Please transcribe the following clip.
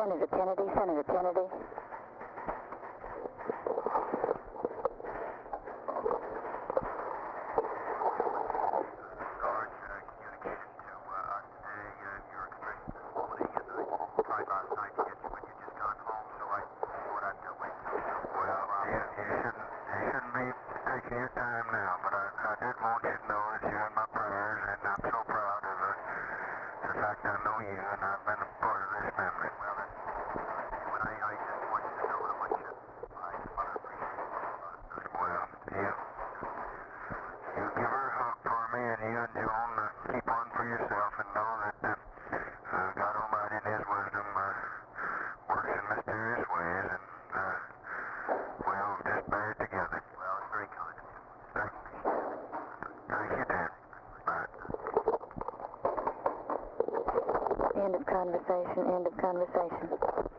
Senator Kennedy, Senator Kennedy. Your time now, but I did want you to know that you're in my prayers, and I'm so proud of the fact I know you, and I've been a part of this memory. Well, I just want you to know how much I appreciate it. Well, you give her a hug for me, and you and Joan keep on for yourself, and know that God Almighty in His wisdom works in mysterious ways, and we'll just bear it together. Well, it's very kind. Thank you, Dan. Bye. End of conversation, end of conversation.